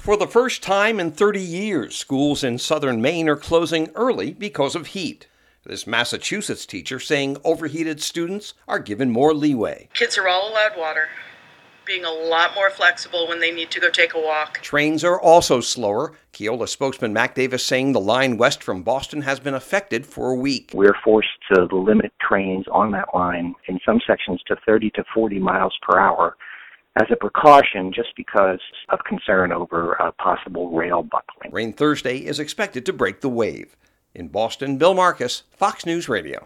For the first time in 30 years, schools in southern Maine are closing early because of heat. This Massachusetts teacher saying overheated students are given more leeway. Kids are all allowed water, being a lot more flexible when they need to go take a walk. Trains are also slower. Keola spokesman Mac Davis saying the line west from Boston has been affected for a week. We're forced to limit trains on that line in some sections to 30 to 40 miles per hour as a precaution just because of concern over possible rail buckling. Rain Thursday is expected to break the wave. In Boston, Bill Marcus, Fox News Radio.